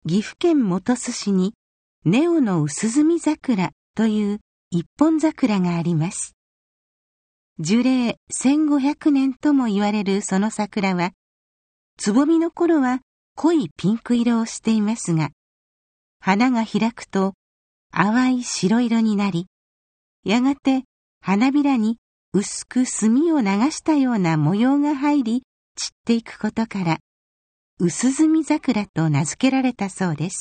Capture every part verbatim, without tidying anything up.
岐阜県本巣市にネオの薄墨桜という一本桜があります。樹齢せんごひゃくねんとも言われるその桜は、つぼみの頃は濃いピンク色をしていますが、花が開くと淡い白色になり、やがて花びらに薄く墨を流したような模様が入り散っていくことから、薄墨桜と名付けられたそうです。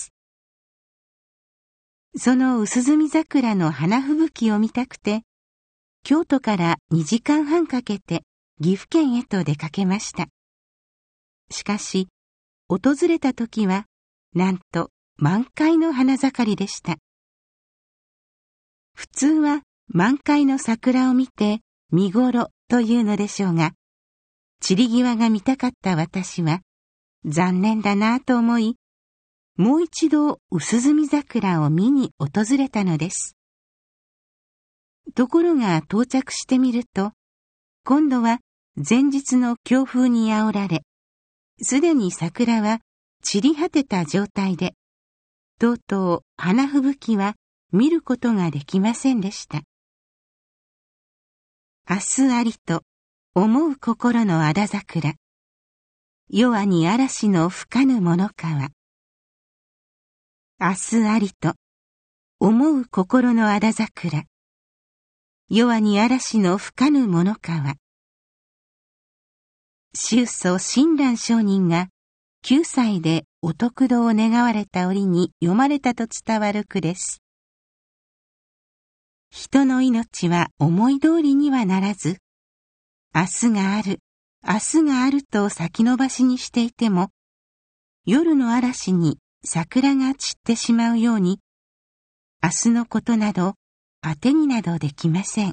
その薄墨桜の花吹雪を見たくて、京都からにじかんはんかけて岐阜県へと出かけました。しかし、訪れた時は、なんと満開の花盛りでした。普通は満開の桜を見て見頃というのでしょうが、散り際が見たかった私は、残念だなぁと思い、もう一度薄墨桜を見に訪れたのです。ところが到着してみると、今度は前日の強風に煽られ、すでに桜は散り果てた状態で、とうとう花吹雪は見ることができませんでした。明日ありと思う心のあだ桜、夜に嵐の吹かぬものかは。明日ありと思う心のあだ桜、夜に嵐の吹かぬものかは。宗祖親鸞上人がきゅうさいでお得度を願われた折に読まれたと伝わる句です。人の命は思い通りにはならず、明日がある、明日があると先延ばしにしていても、夜の嵐に桜が散ってしまうように、明日のことなど当てになどできません。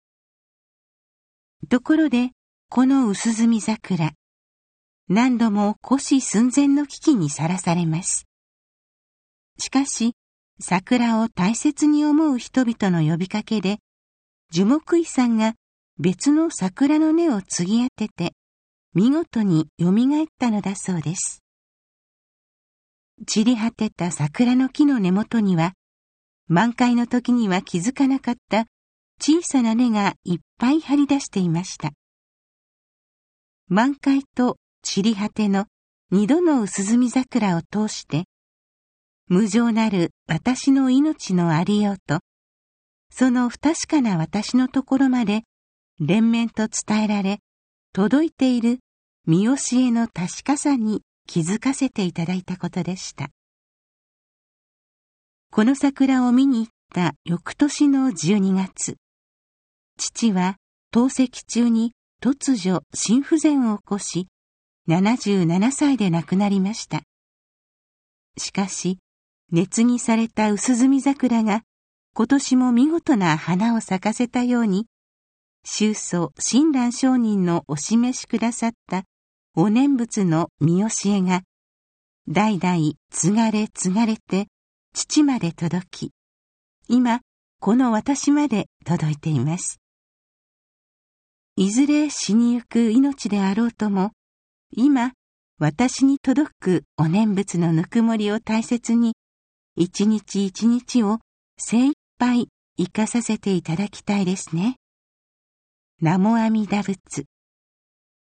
ところで、この薄墨桜、何度も枯死寸前の危機にさらされます。しかし、桜を大切に思う人々の呼びかけで、樹木医さんが別の桜の根を継ぎ当てて、見事に蘇ったのだそうです。散り果てた桜の木の根元には、満開の時には気づかなかった小さな根がいっぱい張り出していました。満開と散り果ての二度の薄墨桜を通して、無常なる私の命のありようと、その不確かな私のところまで連綿と伝えられ、届いている見教えの確かさに気づかせていただいたことでした。この桜を見に行った翌年のじゅうにがつ、父は透析中に突如心不全を起こし、ななじゅうななさいで亡くなりました。しかし、熱にされた薄墨桜が今年も見事な花を咲かせたように、宗祖親鸞上人のお示しくださったお念仏の見教えが、代々継がれ継がれて父まで届き、今この私まで届いています。いずれ死にゆく命であろうとも、今私に届くお念仏のぬくもりを大切に、一日一日を精一杯生かさせていただきたいですね。南無阿弥陀仏。